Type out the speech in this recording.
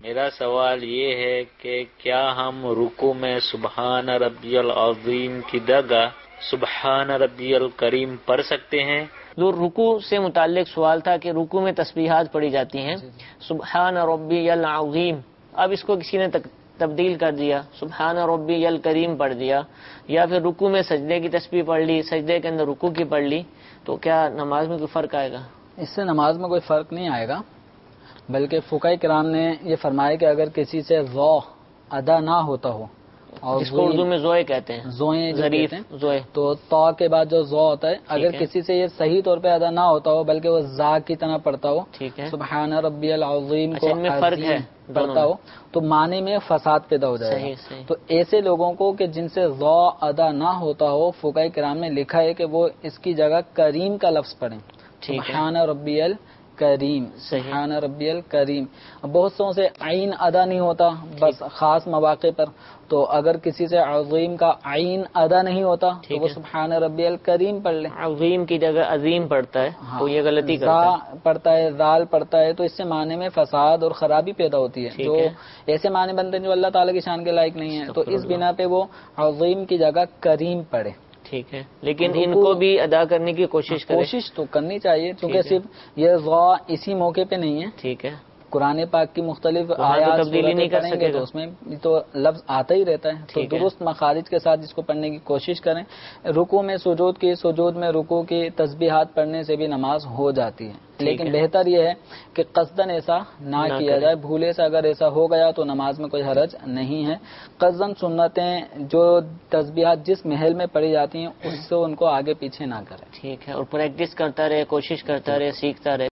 میرا سوال یہ ہے کہ کیا ہم رکوع میں سبحان ربی العظیم کی جگہ سبحان ربی الکریم پڑھ سکتے ہیں؟ جو رکوع سے متعلق سوال تھا کہ رکوع میں تسبیحات پڑھی جاتی ہیں، سبحان ربی العظیم، اب اس کو کسی نے تبدیل کر دیا، سبحان ربی الکریم پڑھ دیا، یا پھر رکوع میں سجدے کی تسبیح پڑھ لی، سجدے کے اندر رکوع کی پڑھ لی، تو کیا نماز میں کوئی فرق آئے گا؟ اس سے نماز میں کوئی فرق نہیں آئے گا، بلکہ فقہاء کرام نے یہ فرمایا کہ اگر کسی سے ذو ادا نہ ہوتا ہو، اور جس کو اردو میں زوئے کہتے ہیں، زوئیں جو ظریف کہتے ہیں، زوئے، تو طا کے بعد جو زو ہوتا ہے، اگر ہے، کسی سے یہ صحیح طور پہ ادا نہ ہوتا ہو بلکہ وہ زا کی طرح پڑھتا ہو، ٹھیک ہے، سبحان ربی العظیم کو ان میں فرق ہے عظیم پڑھتا ہو، تو معنی میں فساد پیدا ہو جائے صحیح گا۔ صحیح، تو ایسے لوگوں کو کہ جن سے ذو ادا نہ ہوتا ہو، فقہاء کرام نے لکھا ہے کہ وہ اس کی جگہ کریم کا لفظ پڑھیں، ٹھیک ہے، سبحان ربی الکریم، سبحان ربی الکریم۔ اب بہت سو سے عین ادا نہیں ہوتا، بس خاص مواقع پر، تو اگر کسی سے عظیم کا عین ادا نہیں ہوتا تو وہ سبحان ربی الکریم پڑھ لے۔ عظیم کی جگہ عظیم پڑھتا ہے تو یہ غلطی کرتا ہے، زا پڑھتا ہے، زال پڑھتا ہے، تو اس سے معنی میں فساد اور خرابی پیدا ہوتی ہے، جو ایسے معنی بنتے ہیں جو اللہ تعالیٰ کی شان کے لائق نہیں ہے، تو اس بنا پہ وہ عظیم کی جگہ کریم پڑھے۔ ٹھیک ہے، لیکن ان کو بھی ادا کرنے کی کوشش کرے، کوشش تو کرنی چاہیے، کیونکہ صرف یہ ذا اسی موقع پہ نہیں ہے، ٹھیک ہے، قرآن پاک کی مختلف آیات تبدیلی نہیں کر پڑھیں گے تو اس میں تو لفظ آتا ہی رہتا ہے، تو درست مخارج کے ساتھ اس کو پڑھنے کی کوشش کریں۔ رکوع میں سجود میں رکوع کی تسبیحات پڑھنے سے بھی نماز ہو جاتی ہے، لیکن بہتر یہ ہے کہ قصدن ایسا نہ کیا جائے، بھولے سے اگر ایسا ہو گیا تو نماز میں کوئی حرج نہیں ہے۔ قصدن سنتیں جو تسبیحات جس محل میں پڑھی جاتی ہیں اس سے ان کو آگے پیچھے نہ کریں، ٹھیک ہے، اور پریکٹس کرتا رہے، کوشش کرتا رہے، سیکھتا رہے۔